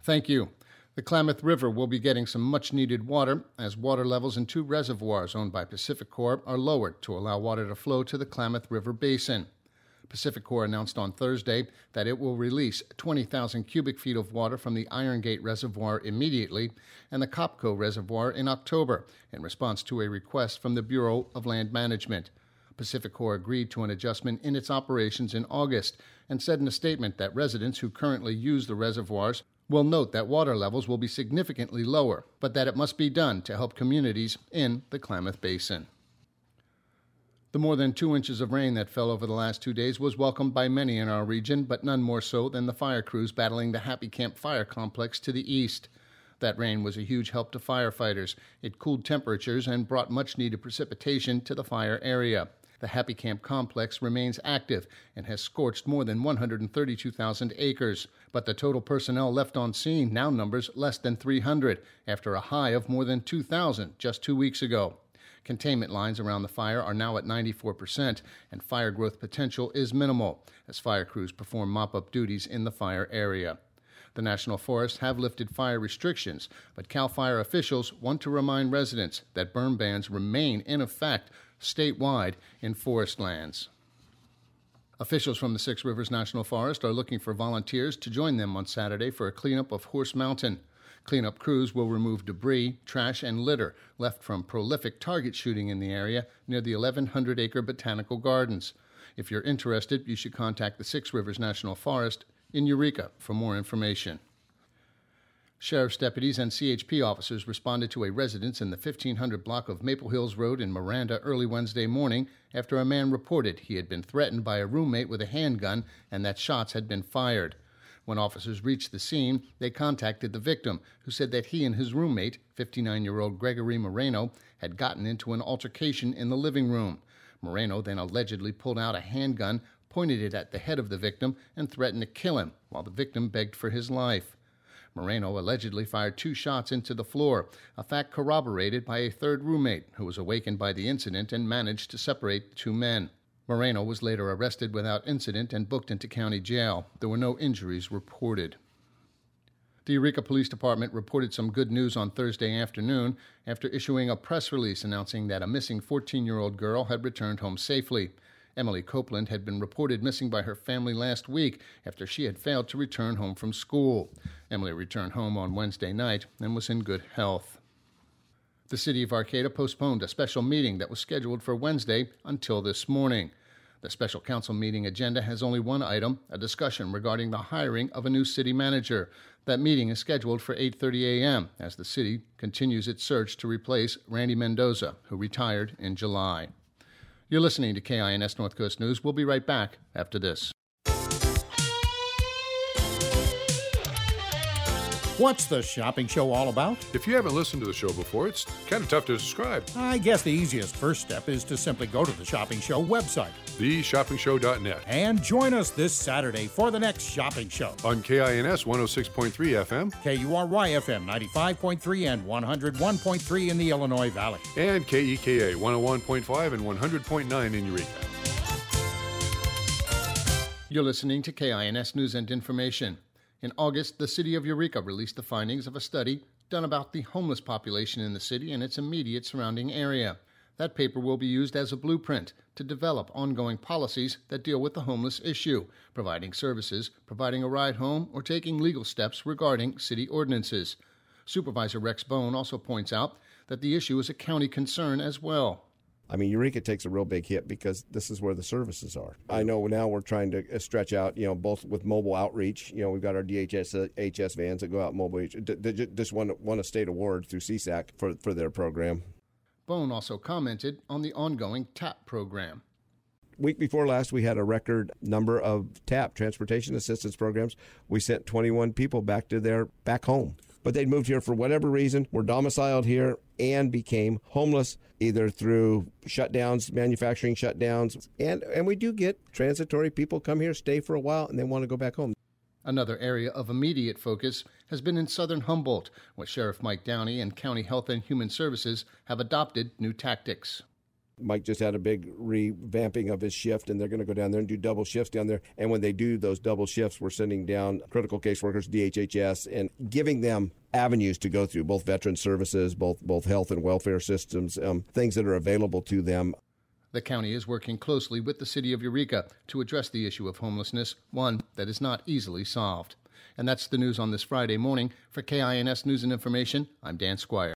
Thank you. The Klamath River will be getting some much-needed water as water levels in 2 reservoirs owned by PacifiCorp are lowered to allow water to flow to the Klamath River Basin. PacifiCorp announced on Thursday that it will release 20,000 cubic feet of water from the Iron Gate Reservoir immediately and the Copco Reservoir in October in response to a request from the Bureau of Land Management. PacifiCorp agreed to an adjustment in its operations in August and said in a statement that residents who currently use the reservoirs will note that water levels will be significantly lower, but that it must be done to help communities in the Klamath Basin. The more than 2 inches of rain that fell over the last 2 days was welcomed by many in our region, but none more so than the fire crews battling the Happy Camp Fire Complex to the east. That rain was a huge help to firefighters. It cooled temperatures and brought much-needed precipitation to the fire area. The Happy Camp Complex remains active and has scorched more than 132,000 acres, but the total personnel left on scene now numbers less than 300, after a high of more than 2,000 just 2 weeks ago. Containment lines around the fire are now at 94%, and fire growth potential is minimal as fire crews perform mop-up duties in the fire area. The National Forests have lifted fire restrictions, but CAL FIRE officials want to remind residents that burn bans remain in effect statewide in forest lands. Officials from the Six Rivers National Forest are looking for volunteers to join them on Saturday for a cleanup of Horse Mountain. Cleanup crews will remove debris, trash, and litter left from prolific target shooting in the area near the 1,100-acre botanical gardens. If you're interested, you should contact the Six Rivers National Forest in Eureka for more information. Sheriff's deputies and CHP officers responded to a residence in the 1500 block of Maple Hills Road in Miranda early Wednesday morning after a man reported he had been threatened by a roommate with a handgun and that shots had been fired. When officers reached the scene, they contacted the victim, who said that he and his roommate, 59-year-old Gregory Moreno, had gotten into an altercation in the living room. Moreno then allegedly pulled out a handgun, pointed it at the head of the victim, and threatened to kill him, while the victim begged for his life. Moreno allegedly fired 2 shots into the floor, a fact corroborated by a third roommate, who was awakened by the incident and managed to separate the 2 men. Moreno was later arrested without incident and booked into county jail. There were no injuries reported. The Eureka Police Department reported some good news on Thursday afternoon after issuing a press release announcing that a missing 14-year-old girl had returned home safely. Emily Copeland had been reported missing by her family last week after she had failed to return home from school. Emily returned home on Wednesday night and was in good health. The city of Arcata postponed a special meeting that was scheduled for Wednesday until this morning. The special council meeting agenda has only one item, a discussion regarding the hiring of a new city manager. That meeting is scheduled for 8:30 a.m. as the city continues its search to replace Randy Mendoza, who retired in July. You're listening to KINS North Coast News. We'll be right back after this. What's the shopping show all about? If you haven't listened to the show before, it's kind of tough to describe. I guess the easiest first step is to simply go to the Shopping Show website, theshoppingshow.net, and join us this Saturday for the next shopping show. On KINS 106.3 FM, KURY FM 95.3 and 101.3 in the Illinois Valley, and KEKA 101.5 and 100.9 in Eureka. You're listening to KINS News and Information. In August, the city of Eureka released the findings of a study done about the homeless population in the city and its immediate surrounding area. That paper will be used as a blueprint to develop ongoing policies that deal with the homeless issue, providing services, providing a ride home, or taking legal steps regarding city ordinances. Supervisor Rex Bone also points out that the issue is a county concern as well. I mean, Eureka takes a real big hit because this is where the services are. I know now we're trying to stretch out, both with mobile outreach. We've got our DHS vans that go out mobile. Just won a state award through CSAC for their program. Bone also commented on the ongoing TAP program. Week before last, we had a record number of TAP, Transportation Assistance Programs. We sent 21 people back home. But they'd moved here for whatever reason, were domiciled here, and became homeless either through shutdowns, manufacturing shutdowns. And we do get transitory people come here, stay for a while, and they want to go back home. Another area of immediate focus has been in southern Humboldt, where Sheriff Mike Downey and County Health and Human Services have adopted new tactics. Mike just had a big revamping of his shift, and they're going to go down there and do double shifts down there. And when they do those double shifts, we're sending down critical case workers, DHHS, and giving them avenues to go through, both veteran services, both health and welfare systems, things that are available to them. The county is working closely with the city of Eureka to address the issue of homelessness, one that is not easily solved. And that's the news on this Friday morning. For KINS News and Information, I'm Dan Squire.